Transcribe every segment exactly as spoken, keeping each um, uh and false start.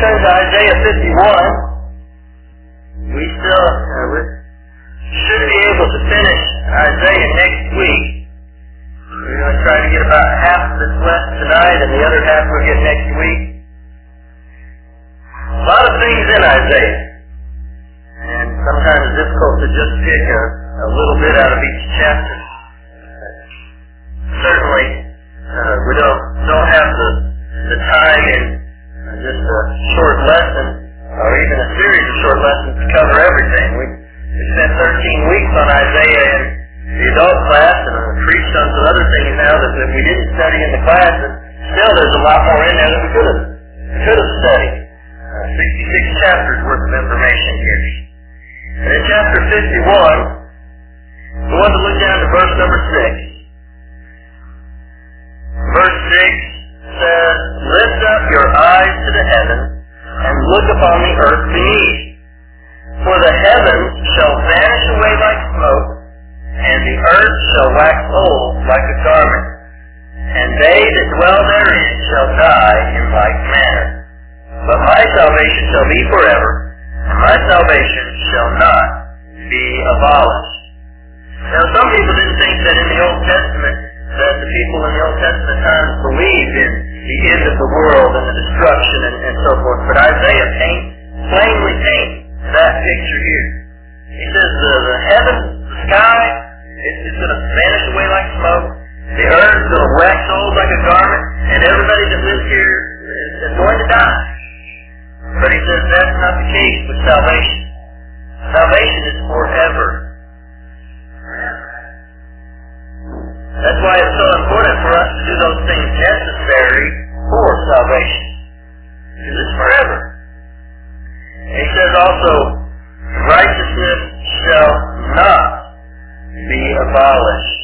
turn to Isaiah fifty-one. We still uh, we should be able to finish Isaiah next week. We're going to try to get about half of this left tonight, and the other half we'll get next week. A lot of things in Isaiah, and sometimes it's difficult to just pick a, a little bit out of each chapter. Certainly, uh, we don't don't have the the time in uh, just a short lesson, or even a series of short lessons to cover everything. We, we spent thirteen weeks on Isaiah in the adult class, and I preached on some other things now that, that we didn't study in the class, and still there's a lot more in there that we could have could have studied. Uh, sixty-six chapters worth of information here. And in chapter fifty-one, we want to look down to verse number six. Verse six says, "Lift up your eyes to the heavens, and look upon the earth beneath. For the heavens shall vanish away like smoke, and the earth shall wax old like a garment, and they that dwell therein shall die in like manner. But my salvation shall be forever, and my salvation shall not be abolished." Now, some people didn't think that in the Old Testament that the people in the Old Testament times believed in the end of the world and the destruction and, and so forth. But Isaiah paints, plainly paints that picture here. He says the, the heavens, the sky, it, it's going to vanish away like smoke. The earth is going to wax old like a garment, and everybody that lives here is, is going to die. But he says that's not the case with salvation. Salvation is forever. That's why it's so important for us to do those things necessary for salvation. Because it's forever. And he says also, righteousness shall not be abolished.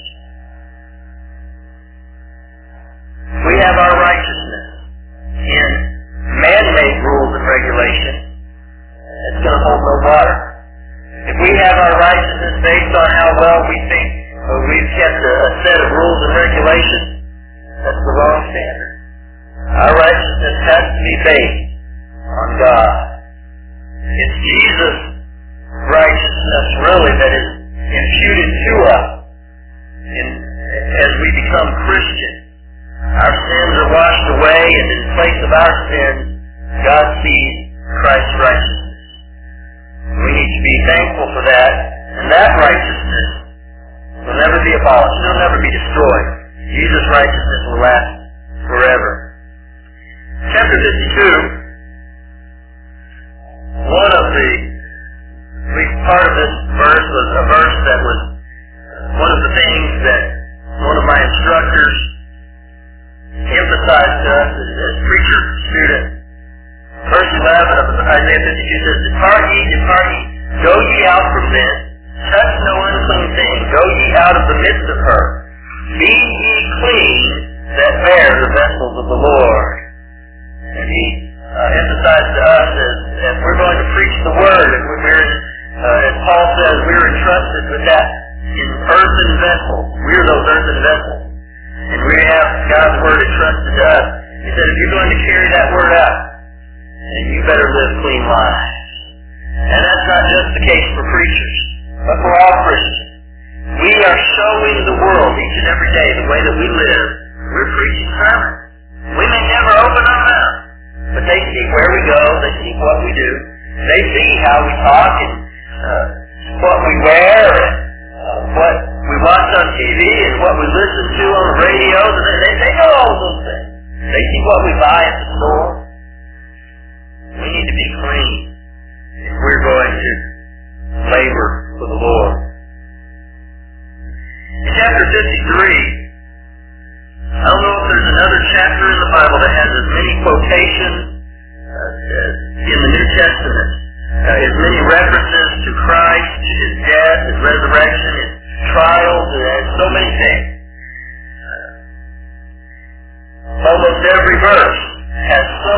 We have our righteousness in man-made rules and regulations. It's going to hold no water. If we have our righteousness based on how well we think But we've kept a, a set of rules and regulations, that's the wrong standard. Our righteousness has to be based on God. It's Jesus' righteousness, really, that is imputed to us in, as we become Christians. Our sins are washed away, and in place of our sins, God sees Christ's righteousness. We need to be thankful for that, and that righteousness will never be abolished. It will never be destroyed. Jesus' righteousness will last forever. Chapter fifty-two, one of the, at least part of this verse was a verse that was one of the things that one of my instructors emphasized to us as, as preacher students. Verse eleven of Isaiah fifty-two says, "Depart ye, depart ye, go ye out from thence, touch no unclean thing, go ye out of the midst of her. Be ye clean that bear the vessels of the Lord." And he uh, emphasized to us as, as we're going to preach the Word, and we're, uh, as Paul says, we're entrusted with that in earthen vessels. We're those earthen vessels. And we have God's Word entrusted to us. He said, if you're going to carry that Word out, then you better live clean lives. And that's not just the case for preachers, but for all Christians. We are showing the world each and every day the way that we live. We're preaching sermons. We may never open our mouth, but they see where we go, they see what we do, they see how we talk and uh, what we wear and uh, what we watch on T V and what we listen to on the radio. They, they know all of those things. They see what we buy at the store. We need to be clean if we're going to labor for the Lord. In chapter fifty-three, I don't know if there's another chapter in the Bible that has as many quotations uh, in the New Testament, uh, as many references to Christ, to His death, His resurrection, His trials, and so many things. Uh, almost every verse has so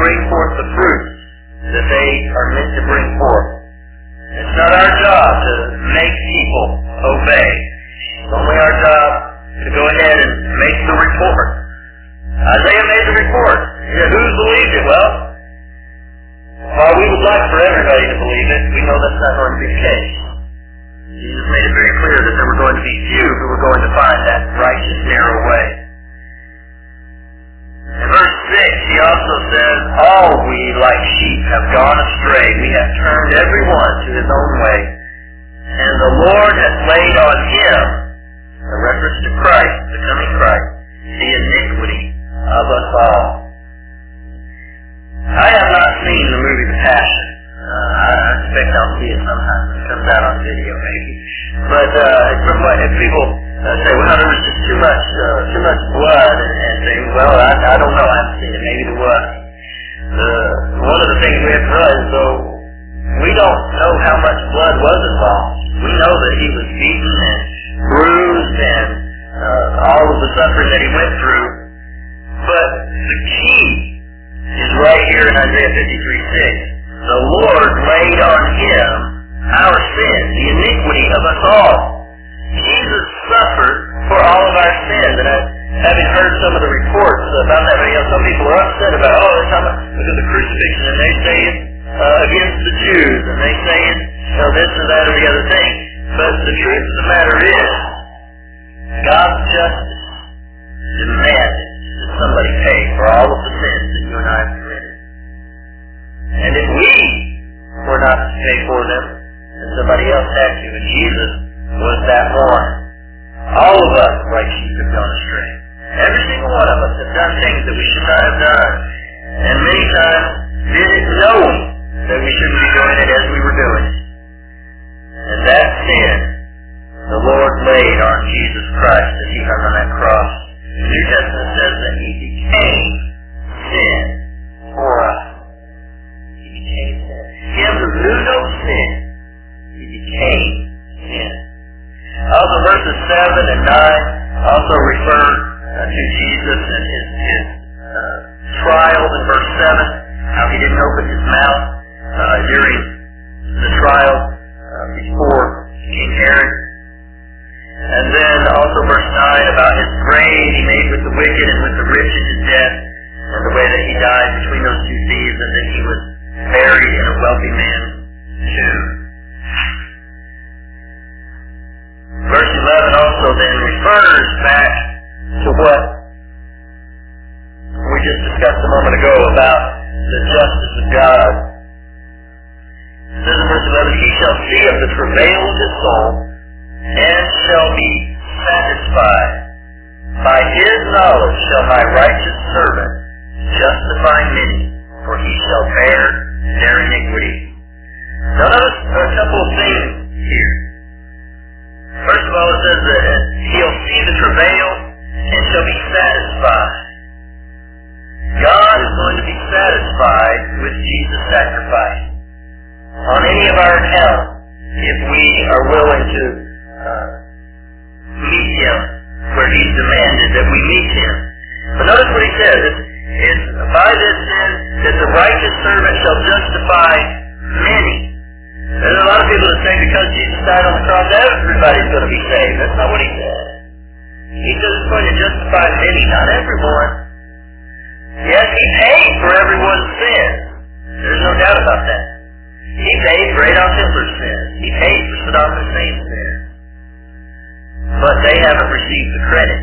bring forth the fruits that they are meant to bring forth. It's not our job to make people obey. It's only our job to go ahead and make the report. Isaiah made the report. Yeah, who believed it? Well, while we would like for everybody to believe it, we know that's not going to be the case. Jesus made it very clear that there were going to be few who were going to find that righteous, narrow way. In verse six, he also says, all we like sheep have gone astray. We have turned every one to his own way. And the Lord has laid on him, a reference to Christ, the coming Christ, the iniquity of us all. I have not seen the movie The Passion. Uh, I expect I'll see it sometime when it comes out on video, maybe. But uh, from what if people uh, say, well, there was just too much, uh, too much blood, and, and say, well, I, I don't know, I haven't seen it. Maybe there was. Uh, one of the things we have to realize, though, we don't know how much blood was involved. We know that he was beaten and bruised and uh, all of the suffering that he went through. But the key is right here in Isaiah fifty-three six. The Lord laid on him our sin, the iniquity of us all. Jesus suffered for all of our sins. And I, having heard some of the reports about that, you know, some people are upset about, oh, they're talking about because of the crucifixion, and they say it's uh, against the Jews, and they say it's you know, this or that or the other thing. But the truth of the matter is, God's justice demanded that somebody pay for all of the sins that you and I have committed. And if we were not to pay for them, then somebody else had to. And Jesus was that one. All of us, like sheep, have gone astray. Every single one of us have done things that we should not have done. And many times did it knowing that we shouldn't be doing it as we were doing it. And that sin, the Lord laid on Jesus Christ as he hung on that cross. The New Testament says that he became sin for us. He became sin. Him who knew no sin, he became sin. Also verses seven and nine also refer uh, to Jesus and his, his uh, trials in verse seven, how he didn't open his mouth uh, during the trial uh, before King Herod. And then also verse nine about his grave he made with the wicked and with the rich in his death, and the way that he died between those two thieves, and that he was buried in a wealthy man's tomb. Verse eleven also then refers back to what we just discussed a moment ago about the justice of God. It says in verse eleven, he shall see of the travail of his soul, and shall be satisfied. By his knowledge shall my righteous servant justify many, for he shall bear their iniquity. Now notice a couple of things here. First of all, it says that he'll see the travail and shall be satisfied. God is going to be satisfied with Jesus' sacrifice. On any of our accounts, if we are willing to uh, meet him where he's demanded that we meet him. But notice what he says. It's, it's by this sin that the righteous servant shall justify many. There's a lot of people that say because Jesus died on the cross, everybody's going to be saved. That's not what he said. He says it's going to justify many, not everyone. Yes, he paid for everyone's sin. There's no doubt about that. He paid for Adolf Hitler's sin. He paid for Saddam Hussein's sin. But they haven't received the credit.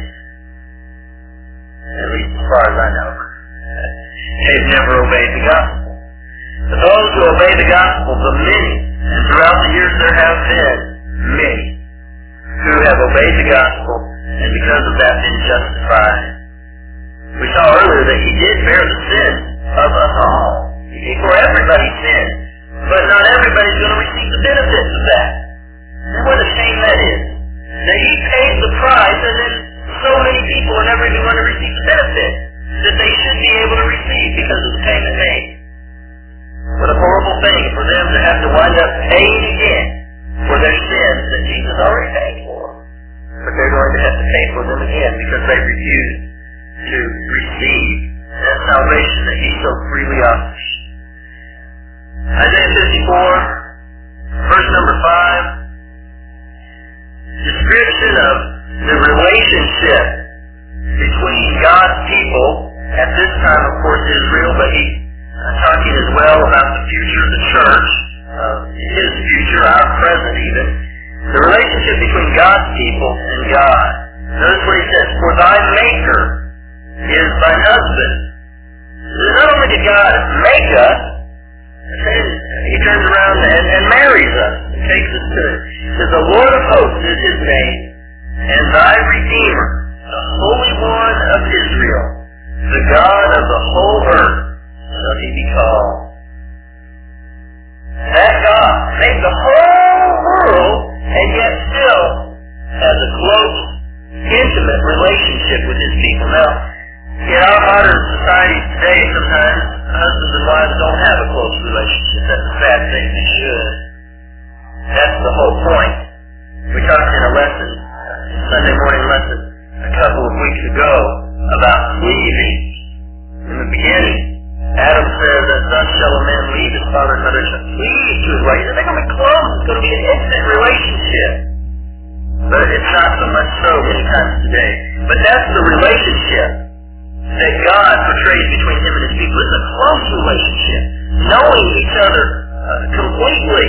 At least as far as I know. They've never obeyed the gospel. But those who obey the gospel, the many, and throughout the years there have been many who have obeyed the gospel and because of that been justified. We saw earlier that he did bear the sin of us all. For everybody's sin. But not everybody's going to receive the benefits of that. And what a shame that is. That he paid the price and then so many people are never even going to receive the benefit that they should be able to receive because of the payment made. What a horrible thing for them to have to wind up paying again for their sins that Jesus already paid for. But they're going to have to pay for them again because they refused to receive that salvation. salvation that He so freely offers. Isaiah fifty-four, verse number five, description of the relationship between God's people, at this time, of course, Israel, but He's talking as well about the future of the church, uh, His future, our present even. The relationship between God's people and God. Notice what He says, for thy Maker is thine husband. Not only did God make us, He turns around and, and marries us and takes us to it. He says, the Lord of hosts is His name, and thy Redeemer, the Holy One of Israel, the God of the whole earth, shall He be called. That God made the whole world, and yet still has a close, intimate relationship with His people. Now, in our modern society today, sometimes husbands and wives don't have a close relationship. That's a sad thing. They should. That's the whole point. We talked in a lesson, a Sunday morning lesson, a couple of weeks ago about cleaving. In the beginning, Adam says that thus shall a man leave his father and mother, shall cleave to his wife. They're going to be close. It's going to be an intimate relationship. But it's not so much so many times today. But that's the relationship that God portrays between Him and His people. It's a close relationship, knowing each other uh, completely.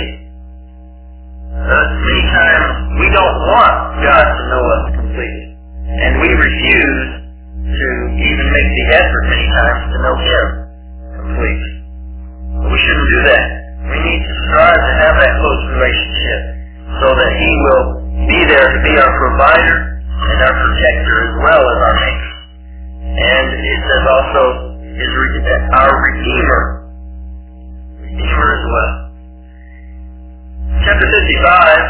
Uh, many times we don't want God to know us completely, and we refuse to even make the effort many times to know Him completely. But we shouldn't do that. We need to strive to have that close relationship so that He will be there to be our provider and our protector as well as our Maker. And it says also, is our Redeemer. Redeemer as well. Chapter fifty-five,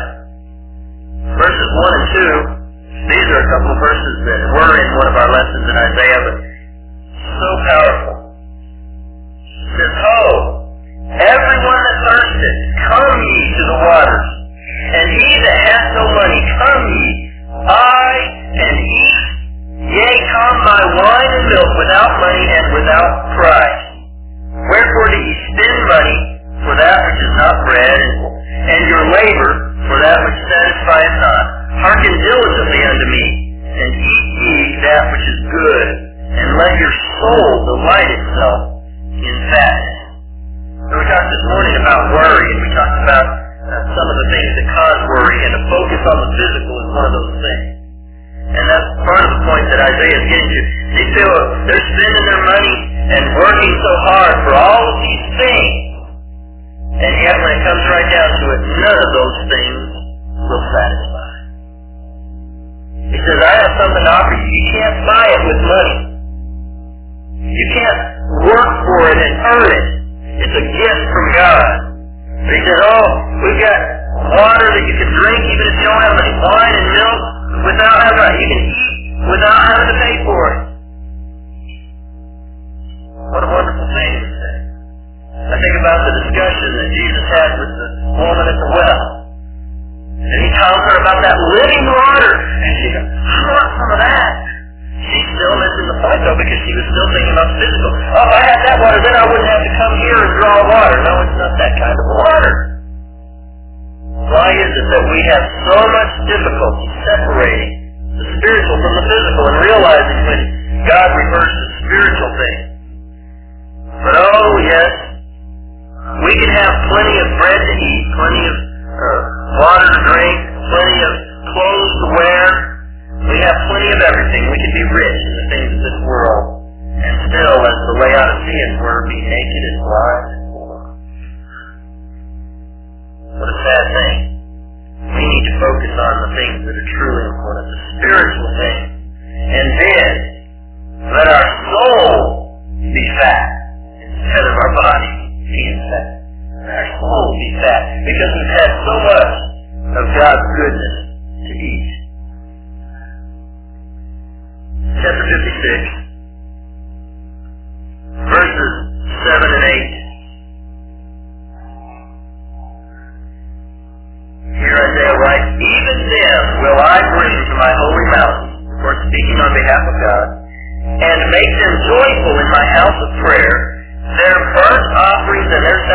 verses one and two, these are a couple of verses that were in one of our lessons in Isaiah, but so powerful. It says, Ho, everyone that thirsteth, come ye to the waters, and he that hath no money, come ye, buy and eat. Yea, come buy wine and milk without money and without price. Wherefore do ye spend money for that which is not bread, and, and your labor for that which satisfieth not? Hearken diligently unto me, and eat ye that which is good, and let your soul delight itself in fatness. So we talked this morning about worry, and we talked about uh, some of the things that cause worry, and a focus on the physical is one of those things. And that's part of the point that Isaiah is getting to. They feel they're spending their money and working so hard for all of these things. And yet when it comes right down to it, none of those things will satisfy. He says, I have something to offer you. You can't buy it with money. You can't work for it and earn it. It's a gift from God. But he says, oh, we've got water that you can drink even if you don't have any wine and milk. Without having, you can eat without having to pay for it. What a wonderful thing to say. I think about the discussion that Jesus had with the woman at the well. And He tells her about that living water. And she goes, I want some of that. She's still missing the point though, because she was still thinking about physical. Oh, if I had that water, then I wouldn't have to come here and draw water. No, it's not that kind of water. Why is it that we have so much difficulty separating the spiritual from the physical and realizing when God refers to spiritual things? But oh yes, we can have plenty of bread to eat, plenty of uh, water to drink, plenty of clothes to wear. We have plenty of everything. We can be rich in the things of this world and still, as the Laodiceans were, be naked and blind. What a sad thing. We need to focus on the things that are truly important, the spiritual things. And then, let our soul be fat instead of our body being fat. Let our soul be fat because we've had so much of God's goodness to eat. Chapter fifty-six, verses seven and eight. Here Isaiah writes, even them will I bring to my holy mountain, of course speaking on behalf of God, and make them joyful in my house of prayer.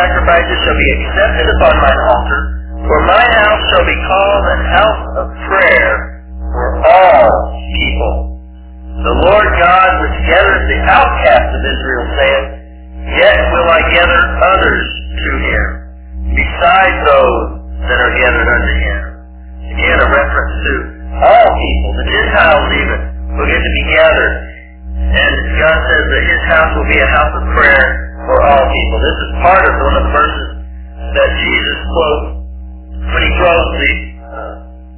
sacrifices shall be accepted upon mine altar, for my house shall be called an house of prayer for all people. The Lord God which gathereth the outcasts of Israel saith, Yet will I gather others to him, besides those that are gathered unto him. Again, a reference to all people, the Gentiles even, will get to be gathered. And God says that his house will be a house of prayer for all people. This is part of one of the verses that Jesus quotes when he drove the uh,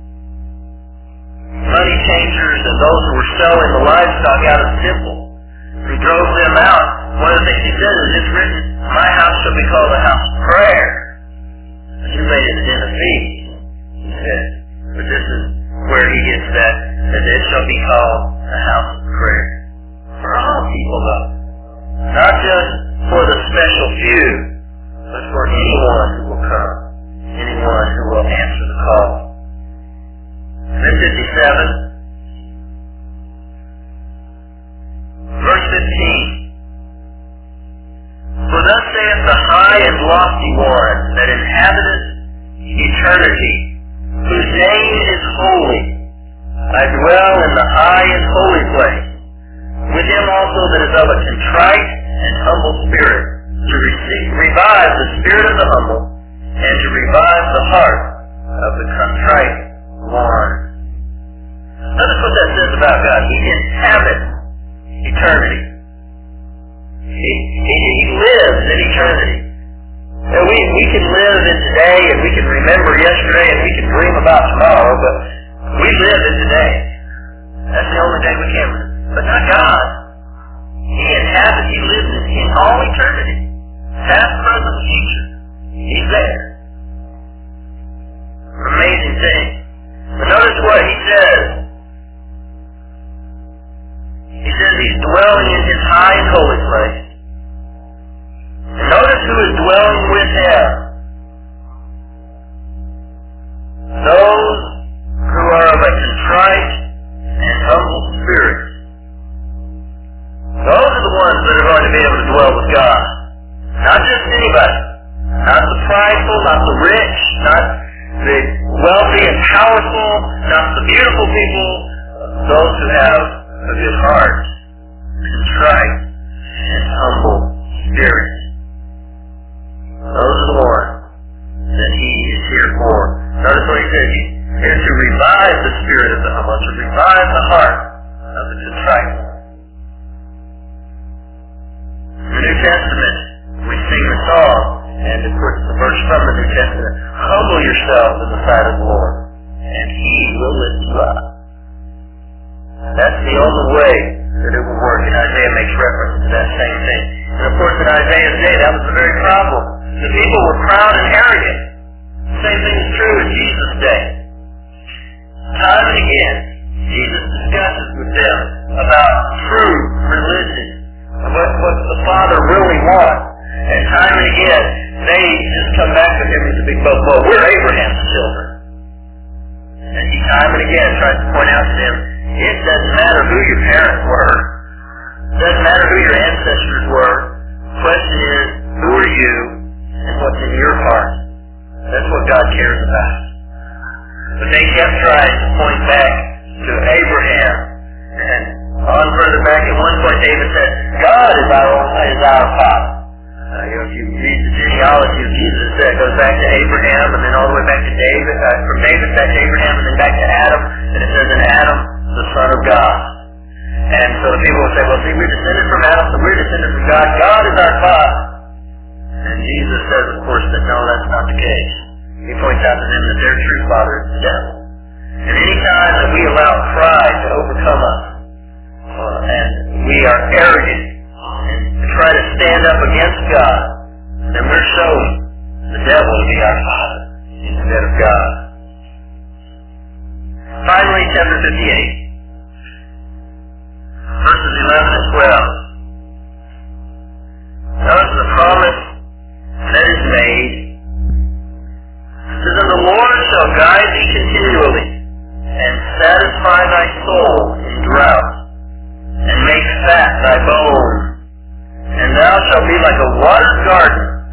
money changers and those who were selling the livestock out of the temple. He drove them out. One of the things he said is, it's written, my house shall be called a house of prayer. And you made it a den of thieves, he said. But this is where he gets that, that it shall be called a house of prayer. For all people, though. Not just for the special few, but for anyone who will come. Anyone who will answer the call. Then fifty-seven. Verse fifteen. For thus saith the high and lofty one that inhabiteth eternity, whose name is holy. I dwell in the high and holy place, with him also that is of a contrite and humble spirit, to receive, revive the spirit of the humble, and to revive the heart of the contrite one. Notice what that says about God. He inhabits eternity. He, he, he lives in eternity. And we, we can live in today, and we can remember yesterday, and we can dream about tomorrow, but we live in today. That's the only day we can live. But not God. He inhabits, he lives in, in all eternity. Past, present, future. He's there. Amazing thing. But notice what he says. He says he's dwelling in his high and holy place. And notice who is dwelling with him. Those who are of a contrite and humble spirit. Those are the ones that are going to be able to dwell with God. Not just anybody. Not the prideful, not the rich, not the wealthy and powerful, not the beautiful people. Those who have a good heart, contrite, and humble spirit. Those are the ones that he is here for. Notice what he says. He's here to revive the spirit of the humble, to revive the heart of the contrite. In the New Testament, we sing the song, and of course the verse from the New Testament, humble yourselves in the sight of the Lord, and he will lift you up. That's the only way that it will work, and Isaiah makes reference to that same thing. And of course in Isaiah's day, that was the very problem. The people were proud and arrogant. The same thing is true in Jesus' day. Time and again, Jesus discusses with them about true religion, what, what the Father really wants. And time and again, they just come back to him with the big boat. Well, we're Abraham's children. And he time and again tries to point out to them, it doesn't matter who your parents were. It doesn't matter who your ancestors were. The question is, who are you and what's in your heart? That's what God cares about. But they kept trying to point back to Abraham. And on further back, at one point David said, God is our, is our Father. Uh, you know, if you read the genealogy of Jesus, uh, it goes back to Abraham, and then all the way back to David, uh, from David back to Abraham, and then back to Adam, and it says in Adam, the Son of God. And so the people will say, well, see, we're descended from Adam, so we're descended from God. God is our Father. And Jesus says, of course, that no, that's not the case. He points out to them that their true father is the devil. And any time that we allow pride to overcome us, uh, and we are arrogant, and try to stand up against God, then we're showing the devil to be our father instead of God. Finally, chapter fifty-eight, verses eleven and twelve. Notice the promise that is made. It says, and the Lord shall guide thee continually, and satisfy thy soul in drought, and make fat thy bones. And thou shalt be like a watered garden, and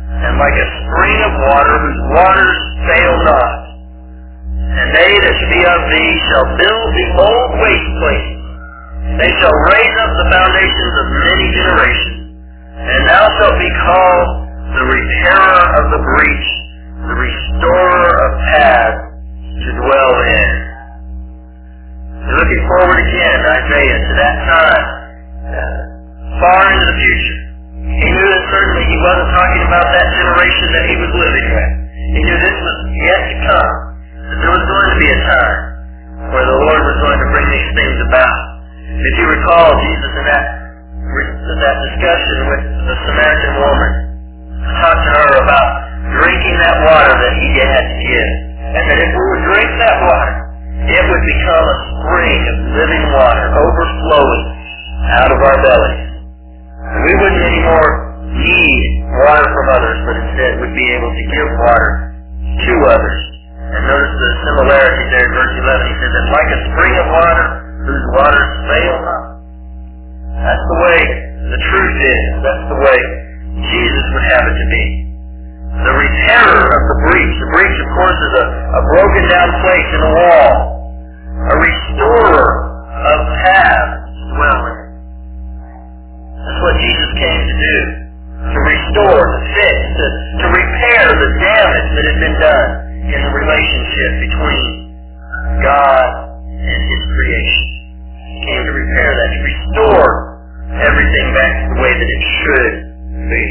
like a spring of water whose waters fail not. And they that be of thee shall build the old waste places. They shall raise up the foundations of many generations. And thou shalt be called the repairer of the breach, the restorer of paths to dwell in. We're looking forward again, Isaiah, to that time, uh, far into the future. He knew that certainly he wasn't talking about that generation that he was living with. He knew this was yet to come, that there was going to be a time where the Lord was going to bring these things about. If you recall, Jesus in that, that discussion with the Samaritan woman talked to her about drinking that water that he had to give. And that if we would drink that water, it would become a spring of living water overflowing out of our bellies. And we wouldn't anymore need water from others, but instead would be able to give water to others. And notice the similarity there in verse eleven. He says, and like a spring of water whose waters fail not. That's the way the truth is. That's the way Jesus would have it to be. The repairer of the breach. The breach, of course, is a, a broken down place in a wall. A restorer of paths to dwell in. That's what Jesus came to do. To restore, to fix, to, to repair the damage that had been done in the relationship between God and His creation. He came to repair that, to restore everything back to the way that it should be.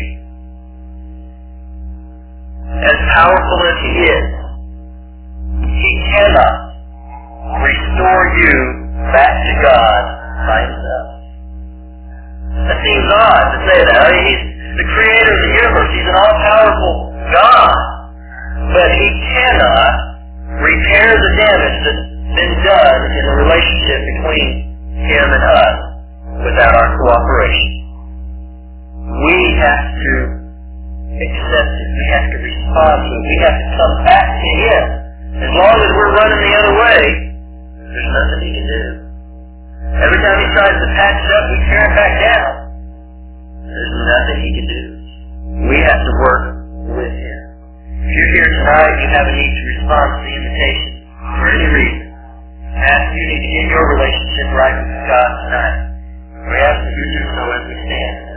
As powerful as He is, He cannot restore you back to God by Himself. That seems odd to say that. I mean, He's the creator of the universe. He's an all-powerful God. But He cannot repair the damage that's been done in the relationship between Him and us without our cooperation. We have to accept it. We have to respond to it. We have to come back to Him. As long as we're running the other way, there's nothing He can do. Every time He tries to patch it up, we tear it back down. There's nothing He can do. We have to work with Him. If you're here tonight, you have a need to respond to the invitation for any reason. Ask you need to get your relationship right with God tonight. We ask that you do so as we stand.